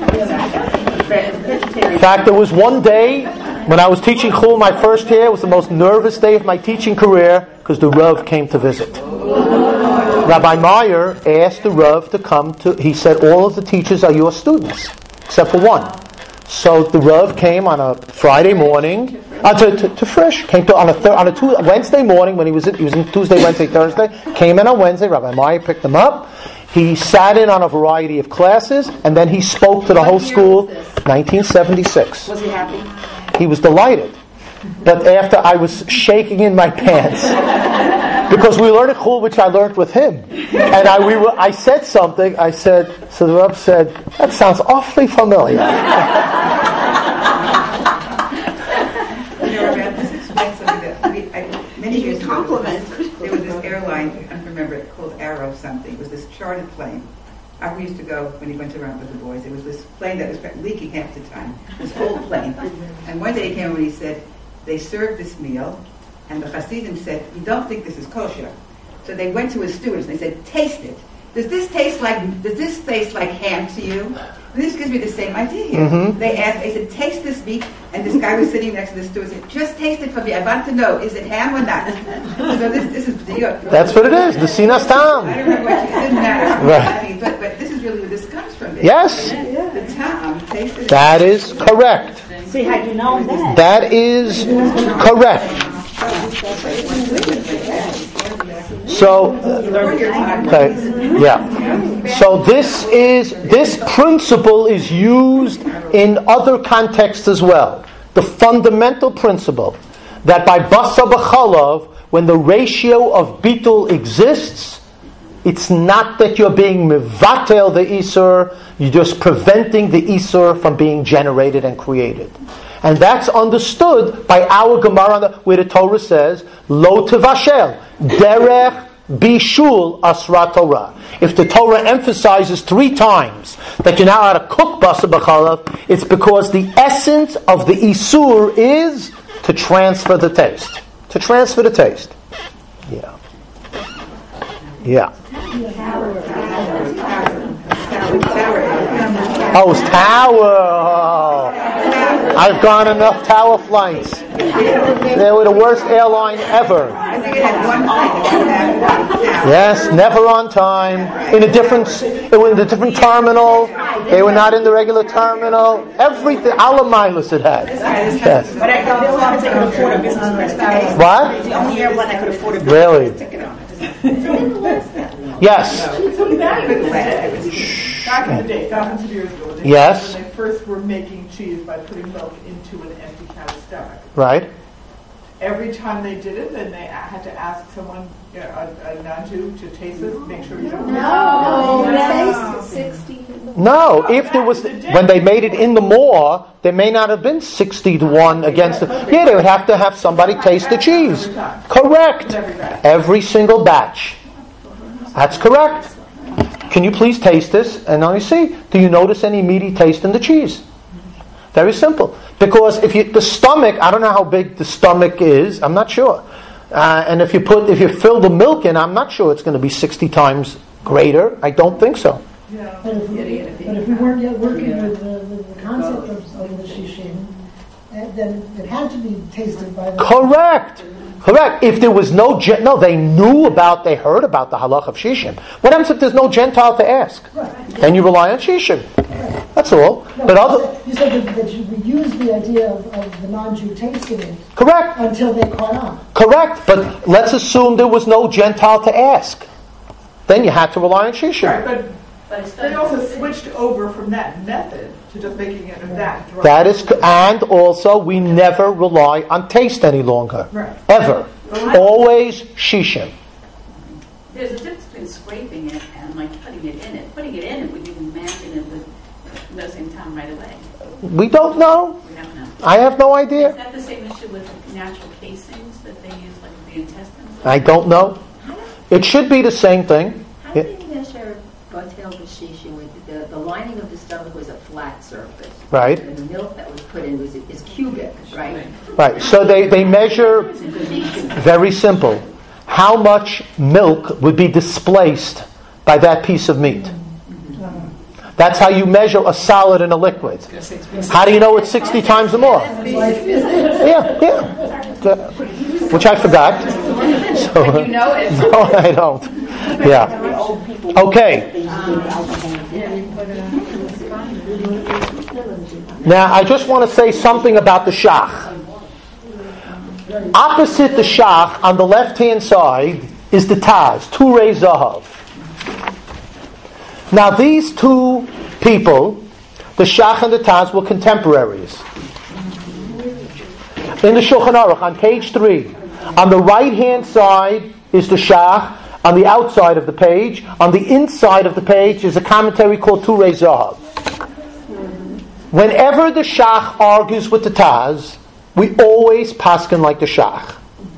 In fact, there was one day when I was teaching Chul my first year. It was the most nervous day of my teaching career because the Rav came to visit. Rabbi Meyer asked the Rav to come to. He said, "All of the teachers are your students, except for one." So the Rav came on a Friday morning uh, to, to, to Frisch. Came to on a thir- on a two, Wednesday morning when he was in, he was in Tuesday, Wednesday, Thursday. Came in on Wednesday. Rabbi Meyer picked him up. He sat in on a variety of classes, and then he spoke to the whole school. nineteen seventy-six. Was he happy? He was delighted. But after I was shaking in my pants because we learned at Chul, which I learned with him, and I we were I said something. I said so. The Rav said, "That sounds awfully familiar." You know, Rabbi, this explains something that we, I, many years ago, there was this airline, I don't remember it, called Arrow something. It was this chartered plane. I used to go when he went around with the boys. It was this plane that was leaking half the time, this old plane. And one day he came and he said, they served this meal, and the Hasidim said, we don't think this is kosher. So they went to his stewards and they said, taste it. Does this taste like does this taste like ham to you? And this gives me the same idea here. Mm-hmm. They asked, they said, taste this meat, and this guy was sitting next to the steward and said, just taste it for me. I want to know, is it ham or not? So this, this is the That's what it is. The sinas tam. I don't remember what you, it doesn't matter. Right. I mean, but, but this is really where this comes from. Yes. The tam, taste it. That is correct. See, had you known that? That is correct. So, okay, yeah. So this is this principle is used in other contexts as well. The fundamental principle that by basa b'chalav, when the ratio of bitul exists, it's not that you're being mevatel the isur, you're just preventing the isur from being generated and created. And that's understood by our Gemara, where the Torah says, Lo tevashel, derech bishul asra Torah. If the Torah emphasizes three times that you're now how to cook basa b'chalav, it's because the essence of the isur is to transfer the taste. To transfer the taste. Yeah. Yeah. Oh, it's tower. Oh. I've gone enough tower flights. They were the worst airline ever. I think it had one thing. Yes, never on time. In a different, it was in a different terminal. They were not in the regular terminal. Everything, all of miles it had. Yes. But I thought they could afford a business class ticket. What? It's the only airline that could afford a business Really? class ticket on it. Yes. Back in the day, thousands of years ago, they Yes. when they first were making cheese by putting milk into an empty cow's stomach. Right? Every time they did it, then they a- had to ask someone, you know, a, a non-Jew, to taste it, make sure you don't. No, No. no. sixty. No, if there was, when they made it in the maw, there may not have been sixty to one against it. Yeah, they would have to have somebody taste the cheese. Correct. Every single batch. That's correct. Can you please taste this? And now you see, do you notice any meaty taste in the cheese? Very simple. Because if you, the stomach, I don't know how big the stomach is, I'm not sure. Uh, and if you put, if you fill the milk in, I'm not sure it's going to be sixty times greater. I don't think so. Yeah. But if, we, but if we weren't yet working with the, the, the concept of, of the shishim, uh, then it had to be tasted by the... Correct. Correct. If there was no, gen- no, they knew about, they heard about the halach of shishim. What happens if there's no Gentile to ask? Right. Then you rely on shishim. Right. That's all. No, But you other, said, you said that, that you would use the idea of, of the non-Jew tasting it correct. until they caught on. Correct. But let's assume there was no Gentile to ask. Then you had to rely on shishim. Right, but But it's they done. also switched over from that method to just making it that dry. That is, co- and also we never rely on taste any longer. Right. Ever. Always shishim. There's a difference between scraping it and like putting it in it. Putting it in it, would you imagine it would go same time right away? We don't know. We don't know. I have no Is idea. that the same issue with natural casings that they use, like the intestines? I don't know. It should be the same thing. How Yeah. did Yasher Batel B'Shishim with the, the lining of the stomach was a flat surface. Right. And the milk that was put in was is cubic, right? Right. So they, they measure, very simple, how much milk would be displaced by that piece of meat. That's how you measure a solid and a liquid. How do you know it's sixty times or more? Yeah, yeah. Which I forgot. So, But you know it. no, I don't. Yeah. Okay. Now, I just want to say something about the shach. Opposite the shach, on the left-hand side, is the taz, Turei Zahav. Now, these two people, the shach and the taz, were contemporaries. In the Shulchan Aruch, on page three, on the right-hand side is the shach, on the outside of the page. On the inside of the page is a commentary called Turei Zahav. Whenever the shach argues with the taz, we always paskin like the shach.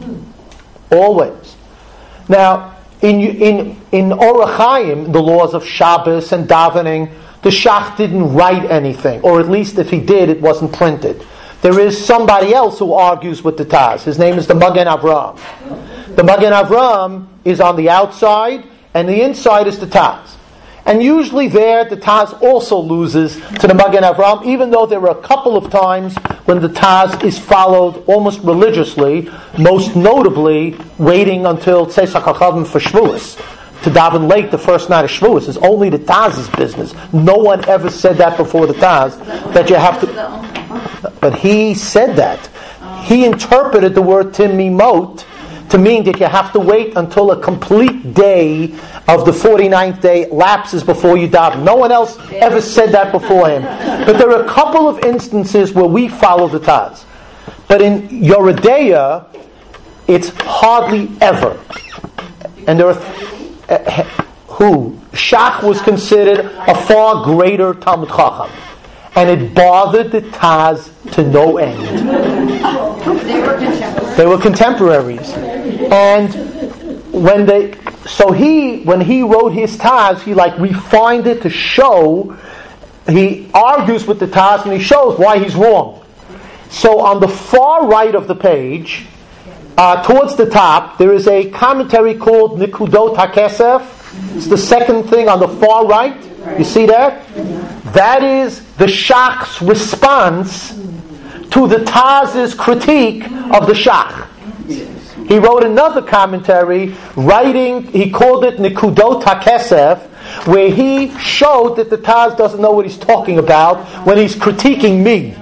Always. Now, in in in Orach Chaim, the laws of Shabbos and davening, the shach didn't write anything, or at least if he did, it wasn't printed. There is somebody else who argues with the taz. His name is the Magen Avraham. The Magen Avraham is on the outside, and the inside is the taz. And usually there, the Taz also loses to the Magen Avraham, even though there were a couple of times when the Taz is followed almost religiously, most notably waiting until Tzeitzach HaChavim for Shavuos. To daven late the first night of Shavuos is only the Taz's business. No one ever said that before the Taz, that you have to... But he said that. He interpreted the word timimot to mean that you have to wait until a complete day of the forty-ninth day lapses before you daven. No one else ever said that before him. But there are a couple of instances where we follow the Taz. But in Yoredeya, it's hardly ever. And there are... Uh, who? Shach was considered a far greater Talmud Chacham. And it bothered the Taz to no end. They were contemporaries. They were contemporaries. And when they, so he, when he wrote his Taz, he like refined it to show, he argues with the Taz and he shows why he's wrong. So on the far right of the page, uh, towards the top, there is a commentary called Nikudot HaKesef. It's the second thing on the far right. You see that? That is the Shach's response to the Taz's critique of the Shach. He wrote another commentary, writing, he called it Nikudot HaKesef, where he showed that the Taz doesn't know what he's talking about when he's critiquing me.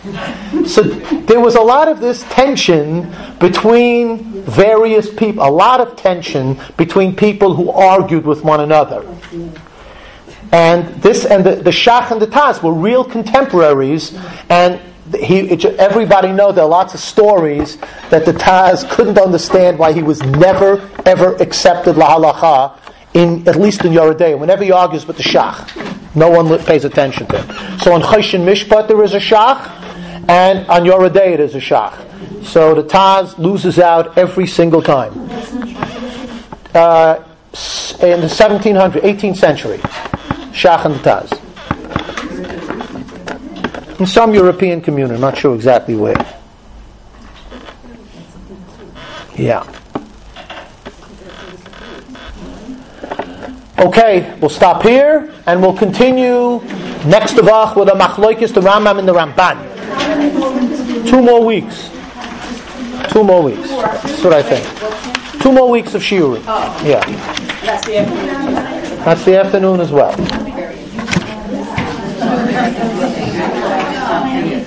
So there was a lot of this tension between various people, a lot of tension between people who argued with one another. And this and the, the Shach and the Taz were real contemporaries, and he, it, everybody knows there are lots of stories that the Taz couldn't understand why he was never ever accepted la halacha, in at least in Yoreh De'ah. Whenever he argues with the Shach, no one pays attention to him. So on Choshen Mishpat there is a Shach, and on Yoreh De'ah there is a Shach. So the Taz loses out every single time. Uh, in the seventeen hundred, eighteenth century, Shach and the Taz. In some European community, I'm not sure exactly where. Yeah. Okay, we'll stop here, and we'll continue next Tavach with a Machlokes, the Rambam and the Ramban. Two more weeks. Two more weeks. That's what I think. Two more weeks of shiurim. Yeah. That's the afternoon. That's the afternoon as well.